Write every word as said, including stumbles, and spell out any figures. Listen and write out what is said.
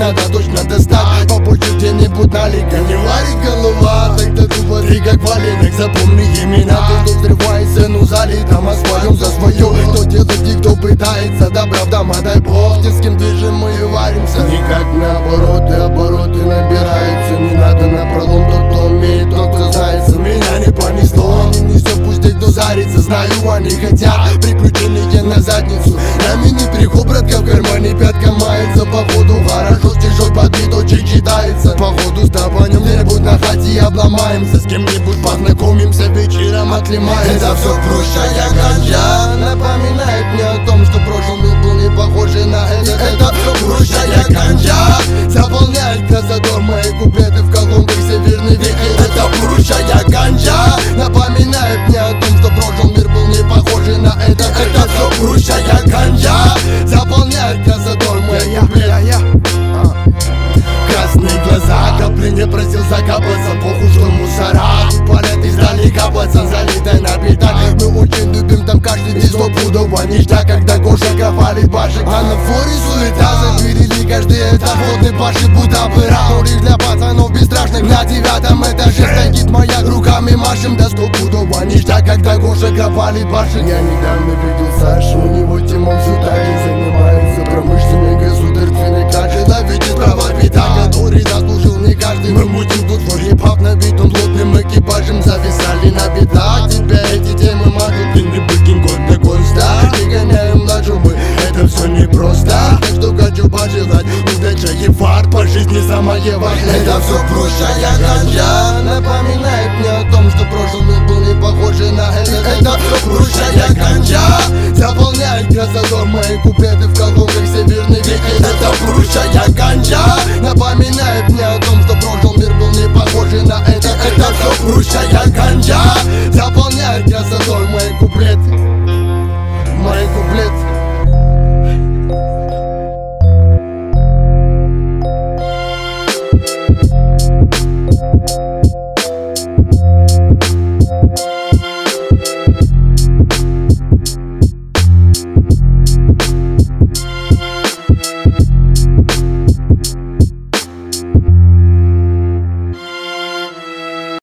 надо точно достать побольше где-нибудь налика. Не варит голова, тогда тупо ты как валенок. Запомни имена, ты кто взрывается, ну залито Москвою за свое. Кто делает и кто пытается, да правда, дай бог. Те, с кем движем мы и варимся. Никак наоборот, и обороты набираются. Не надо напролом, тот кто умеет, тот кто знается. Меня не понесло, не все, пусть те, кто зарится. Знаю, они хотят приключения на задницу. Нами не приход, братка, в кармане пятка мается. Походу хорошо, стишок подбиточек читается. Походу с топанем где-нибудь на хате обломаемся. С кем-нибудь познакомимся, вечером оклемаемся. Это все прущая ганджа напоминает мне о том, что прошлый мир был не похожий на этот. Это все прущая ганджа заполняет красотор мои куплеты в колонках северный ветер. Это прущая ганджа напоминает мне о том, что прошлый мир был не похожий на этот. Это все прущая ганджа заполняет красотор мои куплеты. Красные глаза, капли не просил закапаться. Похуй, что мусора палят издалека, пацан залитай на пятак. Мы очень любим там каждый день стопудово ништяк. Когда Гоша копали башек, а на форе суета. Заберили каждый этап, водный паши будто пыра. Норик для пацанов бесстрашных на девятом этаже. Стоит моя, руками машем, да стопудово ништяк. Когда Гоша копали башек. Я недавно видел Сашу, у него Тимон Сутари занимается промышленной государственной крачей. Да видит права пята, который заслужил не каждый. Мы мутим тут свой хип-хап на бит, он плотным экипажем зависали на битах. Тебя эти темы мажут, ты не быкин год такой стар. Не гоняем младшую мы, это все непросто. Так что хочу пожелать удачи и фарт, по жизни самое важное. Это все прущая ганджа напоминает мне о том, что прошлый мир был не похожий на этот. Это все прущая ганджа заполняет красотор мои куплеты в колонках северный ветер. Это прущая ганджа напоминает мне о том, что прошлый мир был не похожий на этот. Это все прущая ганджа заполняет красотой мои куплеты. Мои куплеты.